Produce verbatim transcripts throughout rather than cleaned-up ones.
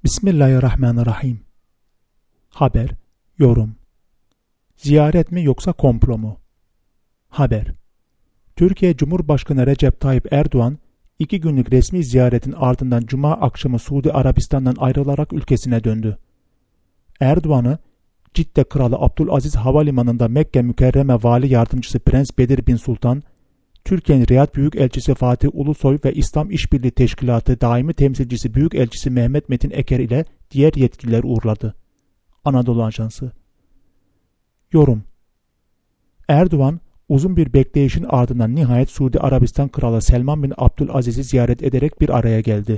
Bismillahirrahmanirrahim. Haber, yorum. Ziyaret mi yoksa komplo mu? Haber. Türkiye Cumhurbaşkanı Recep Tayyip Erdoğan, iki günlük resmi ziyaretin ardından Cuma akşamı Suudi Arabistan'dan ayrılarak ülkesine döndü. Erdoğan'ı, Cidde Kralı Abdülaziz Havalimanı'nda Mekke Mükerreme Vali Yardımcısı Prens Bedir Bin Sultan, Türkiye'nin Riyad Büyükelçisi Fatih Ulusoy ve İslam İşbirliği Teşkilatı Daimi Temsilcisi Büyükelçisi Mehmet Metin Eker ile diğer yetkililer uğurladı. Anadolu Ajansı. Yorum. Erdoğan, uzun bir bekleyişin ardından nihayet Suudi Arabistan Kralı Selman bin Abdülaziz'i ziyaret ederek bir araya geldi.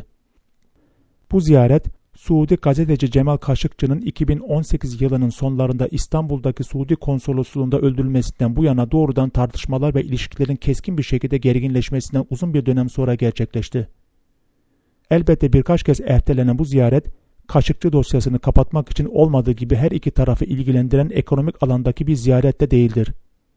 Bu ziyaret, Suudi gazeteci Cemal Kaşıkçı'nın iki bin on sekiz yılının sonlarında İstanbul'daki Suudi konsolosluğunda öldürülmesinden bu yana doğrudan tartışmalar ve ilişkilerin keskin bir şekilde gerginleşmesinden uzun bir dönem sonra gerçekleşti. Elbette birkaç kez ertelenen bu ziyaret, Kaşıkçı dosyasını kapatmak için olmadığı gibi her iki tarafı ilgilendiren ekonomik alandaki bir ziyaret de değildir.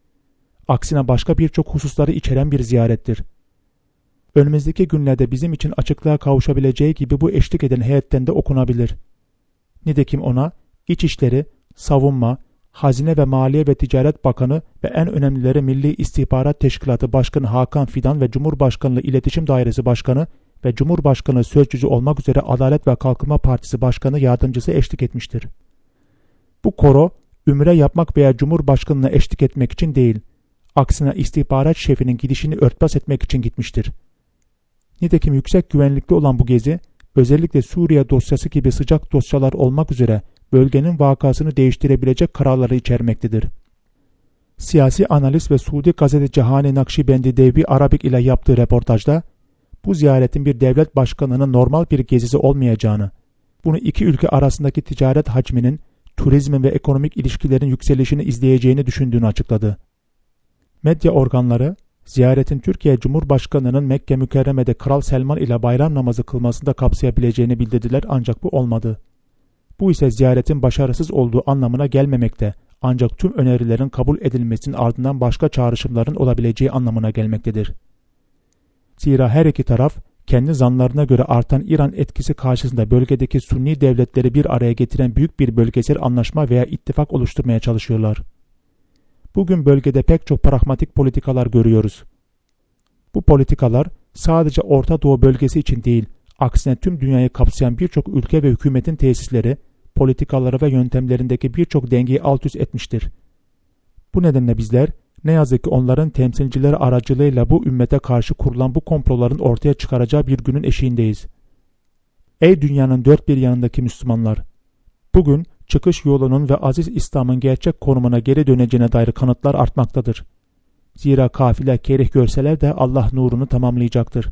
Aksine başka birçok hususları içeren bir ziyarettir. Önümüzdeki günlerde bizim için açıklığa kavuşabileceği gibi bu eşlik eden heyetten de okunabilir. Nitekim ona İçişleri, Savunma, Hazine ve Maliye ve Ticaret Bakanı ve en önemlileri Milli İstihbarat Teşkilatı Başkanı Hakan Fidan ve Cumhurbaşkanlığı İletişim Dairesi Başkanı ve Cumhurbaşkanlığı Sözcüsü olmak üzere Adalet ve Kalkınma Partisi Başkanı Yardımcısı eşlik etmiştir. Bu koro, ümre yapmak veya Cumhurbaşkanlığına eşlik etmek için değil, aksine istihbarat şefinin gidişini örtbas etmek için gitmiştir. Nitekim yüksek güvenlikli olan bu gezi, özellikle Suriye dosyası gibi sıcak dosyalar olmak üzere bölgenin vakasını değiştirebilecek kararları içermektedir. Siyasi analist ve Suudi gazeteci Hani Nakşibendi Devbi Arabik ile yaptığı röportajda, bu ziyaretin bir devlet başkanının normal bir gezisi olmayacağını, bunu iki ülke arasındaki ticaret hacminin, turizmin ve ekonomik ilişkilerin yükselişini izleyeceğini düşündüğünü açıkladı. Medya organları, ziyaretin Türkiye Cumhurbaşkanı'nın Mekke Mükerreme'de Kral Selman ile bayram namazı kılmasını da kapsayabileceğini bildirdiler ancak bu olmadı. Bu ise ziyaretin başarısız olduğu anlamına gelmemekte, ancak tüm önerilerin kabul edilmesinin ardından başka çağrışımların olabileceği anlamına gelmektedir. Zira her iki taraf, kendi zanlarına göre artan İran etkisi karşısında bölgedeki Sünni devletleri bir araya getiren büyük bir bölgesel anlaşma veya ittifak oluşturmaya çalışıyorlar. Bugün bölgede pek çok pragmatik politikalar görüyoruz. Bu politikalar sadece Orta Doğu bölgesi için değil, aksine tüm dünyayı kapsayan birçok ülke ve hükümetin tesisleri, politikaları ve yöntemlerindeki birçok dengeyi alt üst etmiştir. Bu nedenle bizler, ne yazık ki onların temsilcileri aracılığıyla bu ümmete karşı kurulan bu komploların ortaya çıkaracağı bir günün eşiğindeyiz. Ey dünyanın dört bir yanındaki Müslümanlar! Bugün çıkış yolunun ve aziz İslam'ın gerçek konumuna geri döneceğine dair kanıtlar artmaktadır. Zira kafile kerih görseler de Allah nurunu tamamlayacaktır.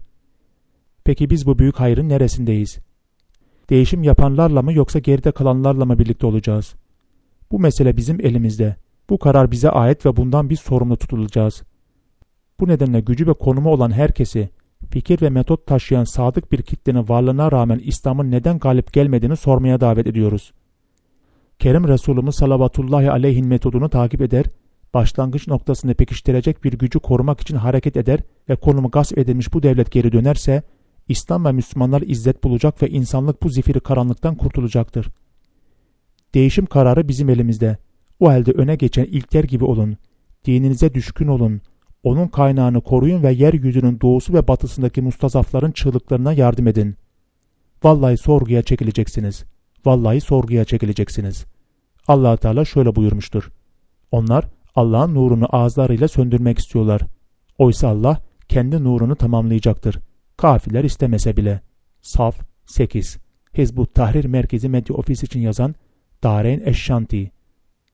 Peki biz bu büyük hayrın neresindeyiz? Değişim yapanlarla mı yoksa geride kalanlarla mı birlikte olacağız? Bu mesele bizim elimizde. Bu karar bize ait ve bundan biz sorumlu tutulacağız. Bu nedenle gücü ve konumu olan herkesi, fikir ve metot taşıyan sadık bir kitlenin varlığına rağmen İslam'ın neden galip gelmediğini sormaya davet ediyoruz. Kerim Resulümüz salavatullahi aleyhin metodunu takip eder, başlangıç noktasını pekiştirecek bir gücü korumak için hareket eder ve konumu gasp edilmiş bu devlet geri dönerse, İslam ve Müslümanlar izzet bulacak ve insanlık bu zifiri karanlıktan kurtulacaktır. Değişim kararı bizim elimizde. O halde öne geçen ilkler gibi olun, dininize düşkün olun, onun kaynağını koruyun ve yeryüzünün doğusu ve batısındaki mustazafların çığlıklarına yardım edin. Vallahi sorguya çekileceksiniz. Vallahi sorguya çekileceksiniz. Allah Teala şöyle buyurmuştur. Onlar Allah'ın nurunu ağızlarıyla söndürmek istiyorlar. Oysa Allah kendi nurunu tamamlayacaktır. Kafirler istemese bile. Saf sekiz. Hizbut Tahrir Merkezi Medya Ofisi için yazan Dareyn Eşşanti.